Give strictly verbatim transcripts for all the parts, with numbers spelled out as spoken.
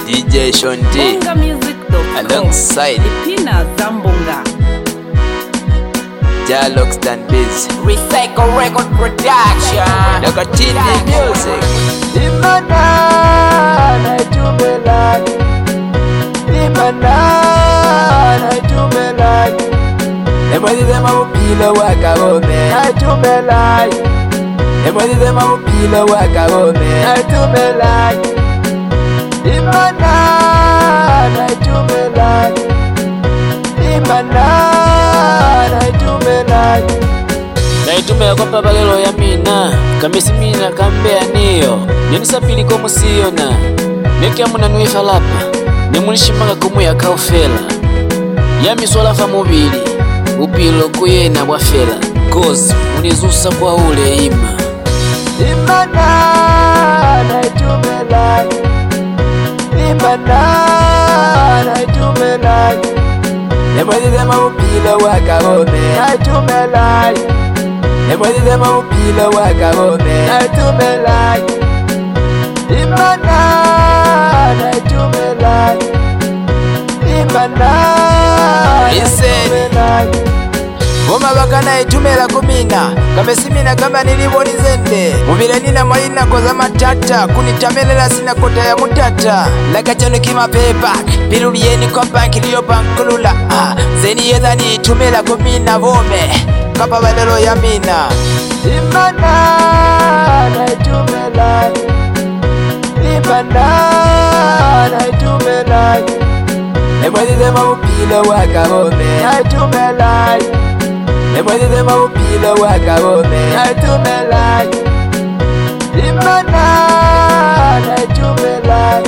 D J Sean D alongside Ipina Zambonga Dialogues and Biz Recycle Record Production Nakatini Music Imana na tumelaki Imana na tumelaki Emwezi zema upilo wakagome na tumelaki Emwezi zema upilo wakagome na tumelaki Imana na tumelaki Imana na tumelaki Naitumela kwa pabalelo ya mina Kamisi mina kambea niyo Ninisapili komu siyona Nekia muna nuifa lapa Nimunishimanga kumu ya kaufela Yami swala fa mubili Upilo kuyena wafela Kozi unizusa kwa ule ima Imana na tumelaki Imana na tumelaki Emwezi zema upilo wakagome na tumelaki Emwezi zema upilo wakagome na tumelaki Imana na tumelaki Imana na tumelaki Goma bakana itumela kumina Kamesimina kama niliboni zende Mubile nina maina koza matata Kunitamelela sina kota ya mutata Lagachano kima payback Pirurieni kwa banki liyo bankulula ah, Zeni yeza ni itumela kumina vome Kapa balelo ya mina Imana na tumelaki Imana na tumelaki Emwezi zema upilo wakagome na tumelaki Emwezi zema upilo wakagome na tumelaki Imana na tumelaki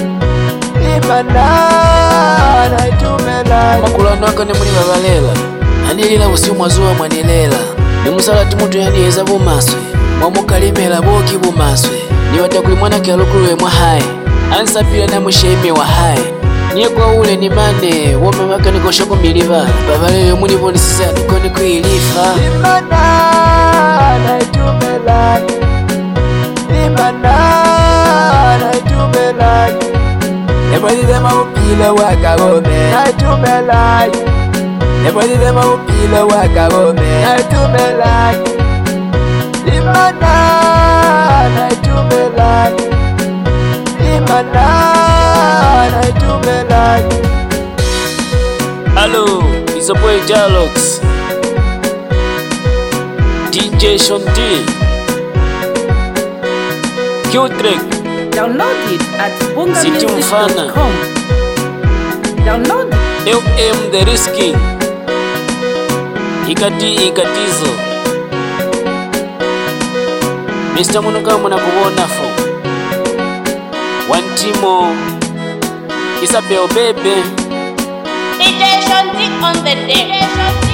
Imana na tumelaki Makulano waka ni muni babalela Anilila usiu mwazuwa mwanilela Nimusala tumutu yanieza bumaswe Mwamukalimela boki bumaswe Niwatakuli mwana kialukuluwe mwa hae Ansapila na mwisheime wa hae Nye kwa ule ni mane Woma waka ni koshoko miliva Babalele muni boni sisa nikoni kuilifa Imana na tumelaki Imana na tumelaki Emwezi zema upilo wakagome na tumelaki Emwezi zema upilo wakagome na tumelaki Imana na tumelaki Imana na tumelaki Hello, it's a boy Dialogues D J Sean D Q-Track Download it at City bungamusic Mfana. dot com. Download it. F M The Risking Ikati Ikatizo Mister Munuka muna kubona fo One Timo Isabel Bebe D J Sean D on the deck.